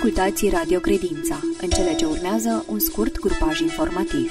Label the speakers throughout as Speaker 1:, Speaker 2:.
Speaker 1: Ascultați Radio Credința. În cele ce urmează, un scurt grupaj informativ.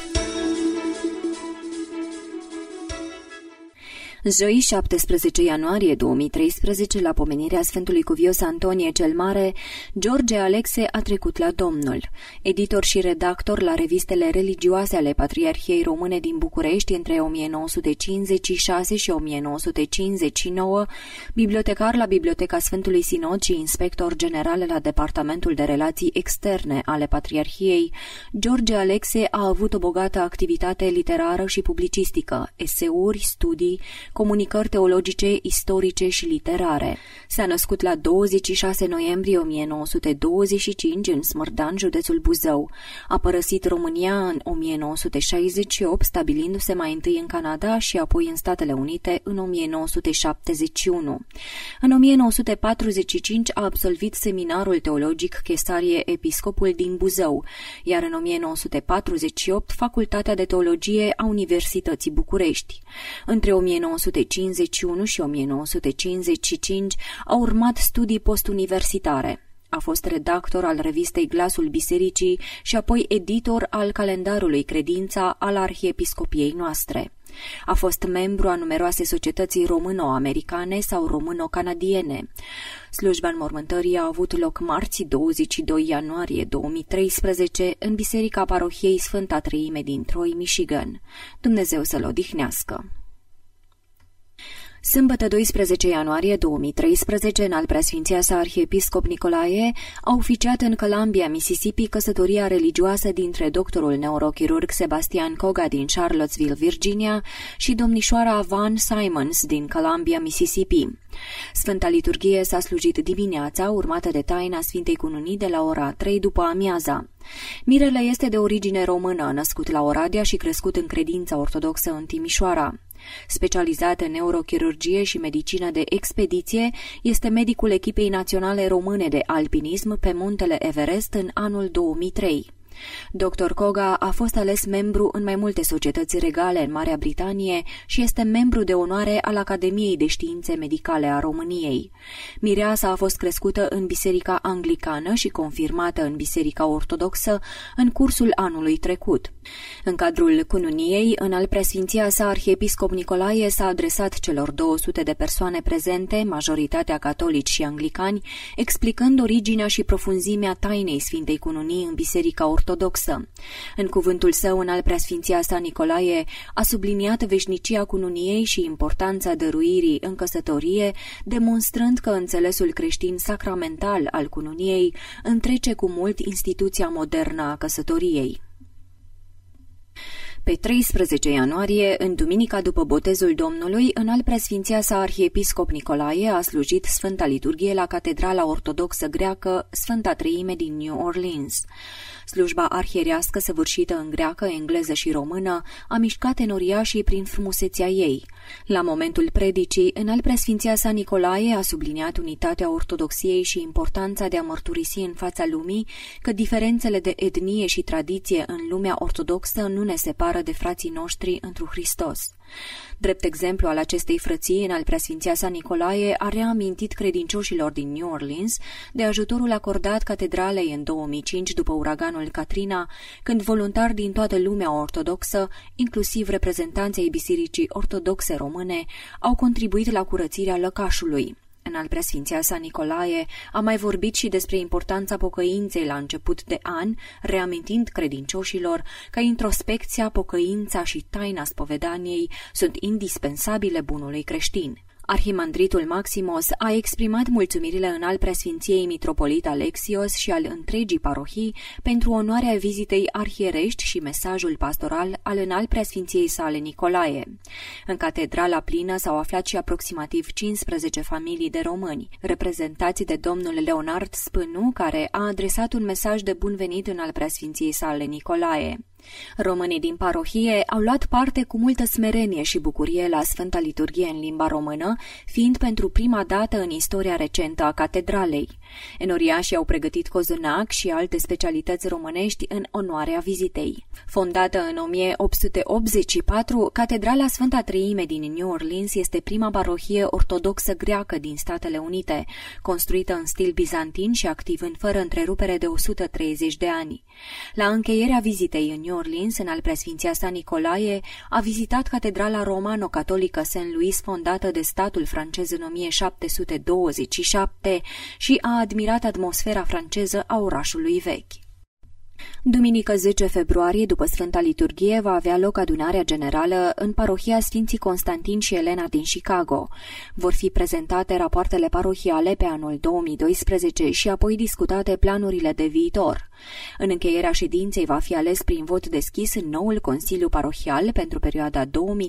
Speaker 1: Joi, 17 ianuarie 2013, la pomenirea Sfântului Cuvios Antonie cel Mare, George Alexe a trecut la Domnul. Editor și redactor la revistele religioase ale Patriarhiei Române din București între 1956 și 1959, bibliotecar la Biblioteca Sfântului Sinod și inspector general la Departamentul de Relații Externe ale Patriarhiei, George Alexe a avut o bogată activitate literară și publicistică, eseuri, studii, comunicări teologice, istorice și literare. S-a născut la 26 noiembrie 1925 în Smârdan, județul Buzău. A părăsit România în 1968, stabilindu-se mai întâi în Canada și apoi în Statele Unite în 1971. În 1945 a absolvit seminarul teologic Chesarie Episcopul din Buzău, iar în 1948 Facultatea de Teologie a Universității București. Între 1951 și 1955 au urmat studii postuniversitare. A fost redactor al revistei Glasul Bisericii și apoi editor al calendarului Credința al Arhiepiscopiei noastre. A fost membru a numeroase societăți româno-americane sau româno-canadiene. Slujba înmormântării a avut loc marți 22 ianuarie 2013 în Biserica Parohiei Sfânta Treime din Troy, Michigan. Dumnezeu să-l odihnească! Sâmbătă 12 ianuarie 2013, înalt preasfinția sa arhiepiscop Nicolae a oficiat în Columbia, Mississippi, căsătoria religioasă dintre doctorul neurochirurg Sebastian Koga din Charlottesville, Virginia, și domnișoara Van Simons din Columbia, Mississippi. Sfânta liturghie s-a slujit dimineața, urmată de taina Sfintei Cununii de la ora 3 după amiaza. Mirele este de origine română, născut la Oradea și crescut în credința ortodoxă în Timișoara. Specializat în neurochirurgie și medicină de expediție, este medicul echipei naționale române de alpinism pe muntele Everest în anul 2003. Dr. Koga a fost ales membru în mai multe societăți regale în Marea Britanie și este membru de onoare al Academiei de Științe Medicale a României. Mireasa a fost crescută în Biserica Anglicană și confirmată în Biserica Ortodoxă în cursul anului trecut. În cadrul cununiei, înalt preasfinția sa arhiepiscop Nicolae s-a adresat celor 200 de persoane prezente, majoritatea catolici și anglicani, explicând originea și profunzimea tainei Sfintei Cununii în Biserica Ortodoxă. În cuvântul său, înalt preasfinția sa Nicolae a subliniat veșnicia cununiei și importanța dăruirii în căsătorie, demonstrând că înțelesul creștin sacramental al cununiei întrece cu mult instituția modernă a căsătoriei. Pe 13 ianuarie, în duminica după botezul Domnului, înalt preasfinția sa arhiepiscop Nicolae a slujit Sfânta Liturghie la Catedrala Ortodoxă Greacă Sfânta Treime din New Orleans. Slujba arhierească săvârșită în greacă, engleză și română a mișcat enoriașii prin frumusețea ei. La momentul predicii, înalt preasfinția sa Nicolae a subliniat unitatea ortodoxiei și importanța de a mărturisi în fața lumii că diferențele de etnie și tradiție în lumea ortodoxă nu ne separă de frații noștri întru Hristos. Drept exemplu al acestei frății, înalt preasfinția sa Nicolae a reamintit credincioșilor din New Orleans de ajutorul acordat catedralei în 2005 după uraganul Katrina, când voluntari din toată lumea ortodoxă, inclusiv reprezentanții ai Bisericii Ortodoxe Române, au contribuit la curățirea lăcașului. Înalt preasfinția sa Nicolae a mai vorbit și despre importanța pocăinței la început de an, reamintind credincioșilor că introspecția, pocăința și taina spovedaniei sunt indispensabile bunului creștin. Arhimandritul Maximos a exprimat mulțumirile înalt preasfinției mitropolit Alexios și al întregii parohii pentru onoarea vizitei arhierești și mesajul pastoral al înalt preasfinției sale Nicolae. În catedrala plină s-au aflat și aproximativ 15 familii de români, reprezentați de domnul Leonard Spânu, care a adresat un mesaj de bun venit înalt preasfinției sale Nicolae. Românii din parohie au luat parte cu multă smerenie și bucurie la Sfânta Liturghie în limba română, fiind pentru prima dată în istoria recentă a catedralei. Enoriașii au pregătit cozonac și alte specialități românești în onoarea vizitei. Fondată în 1884, Catedrala Sfânta Treime din New Orleans este prima parohie ortodoxă greacă din Statele Unite, construită în stil bizantin și activând fără întrerupere de 130 de ani. La încheierea vizitei în New Orleans, în al preasfinția sa Nicolae, a vizitat Catedrala romano-catolică St. Louis, fondată de statul francez în 1727 și a admirat atmosfera franceză a orașului vechi. Duminică 10 februarie, după Sfânta Liturghie, va avea loc adunarea generală în parohia Sfinții Constantin și Elena din Chicago. Vor fi prezentate rapoartele parohiale pe anul 2012 și apoi discutate planurile de viitor. În încheierea ședinței va fi ales prin vot deschis noul Consiliu Parohial pentru perioada 2013-2015.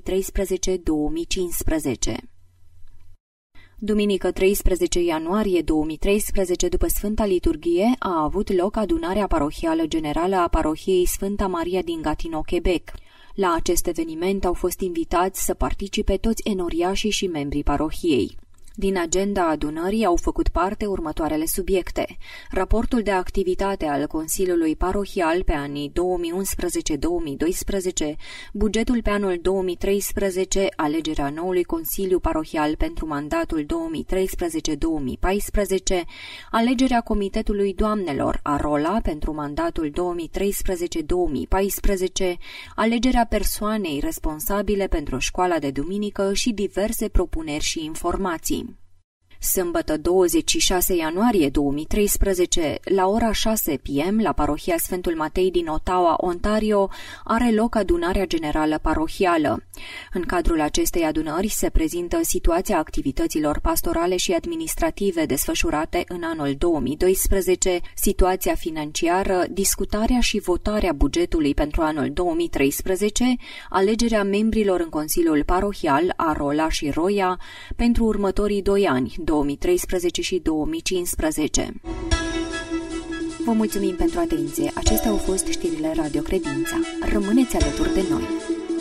Speaker 1: Duminică 13 ianuarie 2013, după Sfânta Liturghie, a avut loc adunarea parohială generală a parohiei Sfânta Maria din Gatineau, Quebec. La acest eveniment au fost invitați să participe toți enoriașii și membrii parohiei. Din agenda adunării au făcut parte următoarele subiecte: raportul de activitate al Consiliului Parohial pe anii 2011-2012, bugetul pe anul 2013, alegerea noului Consiliu Parohial pentru mandatul 2013-2014, alegerea Comitetului Doamnelor Arola pentru mandatul 2013-2014, alegerea persoanei responsabile pentru școala de duminică și diverse propuneri și informații. Sâmbătă 26 ianuarie 2013, la ora 6 p.m., la parohia Sfântul Matei din Ottawa, Ontario, are loc adunarea generală parohială. În cadrul acestei adunări se prezintă situația activităților pastorale și administrative desfășurate în anul 2012, situația financiară, discutarea și votarea bugetului pentru anul 2013, alegerea membrilor în Consiliul Parohial Arola și Roia pentru următorii 2 ani, 2013 și 2015. Vă mulțumim pentru atenție. Acestea au fost știrile Radio Credința. Rămâneți alături de noi.